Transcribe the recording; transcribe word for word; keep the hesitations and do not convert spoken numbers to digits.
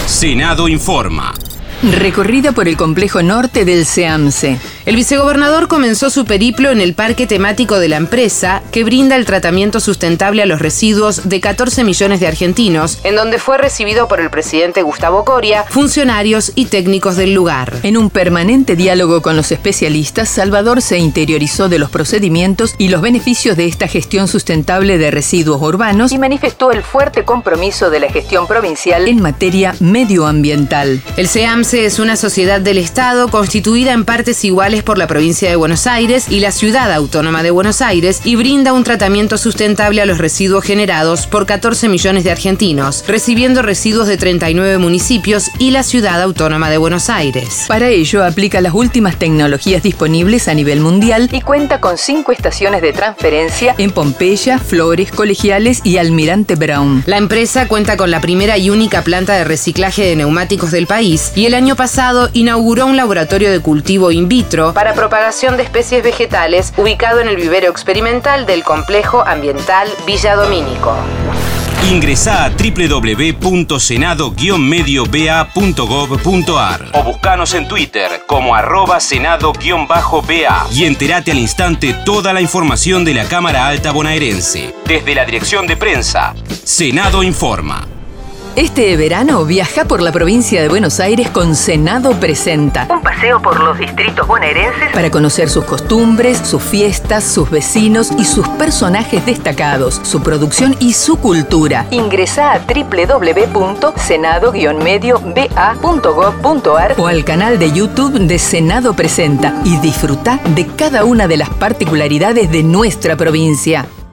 Senado informa. Recorrida por el complejo norte del SEAMSE. El vicegobernador comenzó su periplo en el parque temático de la empresa, que brinda el tratamiento sustentable a los residuos de catorce millones de argentinos, en donde fue recibido por el presidente Gustavo Coria, funcionarios y técnicos del lugar. En un permanente diálogo con los especialistas, Salvador se interiorizó de los procedimientos y los beneficios de esta gestión sustentable de residuos urbanos y manifestó el fuerte compromiso de la gestión provincial en materia medioambiental. El SEAMSE es una sociedad del Estado constituida en partes iguales por la provincia de Buenos Aires y la ciudad autónoma de Buenos Aires y brinda un tratamiento sustentable a los residuos generados por catorce millones de argentinos, recibiendo residuos de treinta y nueve municipios y la ciudad autónoma de Buenos Aires. Para ello aplica las últimas tecnologías disponibles a nivel mundial y cuenta con cinco estaciones de transferencia en Pompeya, Flores, Colegiales y Almirante Brown. La empresa cuenta con la primera y única planta de reciclaje de neumáticos del país y el año pasado inauguró un laboratorio de cultivo in vitro para propagación de especies vegetales ubicado en el vivero experimental del complejo ambiental Villa Domínico. Ingresá a doble u doble u doble u punto senado guion medio b a punto gov punto a r o buscanos en Twitter como arroba senado guion bajo b a y entérate al instante toda la información de la Cámara Alta Bonaerense. Desde la Dirección de Prensa, Senado informa. Este verano viaja por la provincia de Buenos Aires con Senado Presenta. Un paseo por los distritos bonaerenses para conocer sus costumbres, sus fiestas, sus vecinos y sus personajes destacados, su producción y su cultura. Ingresá a doble u doble u doble u punto senado guion medio b a punto gov punto a r o al canal de YouTube de Senado Presenta y disfruta de cada una de las particularidades de nuestra provincia.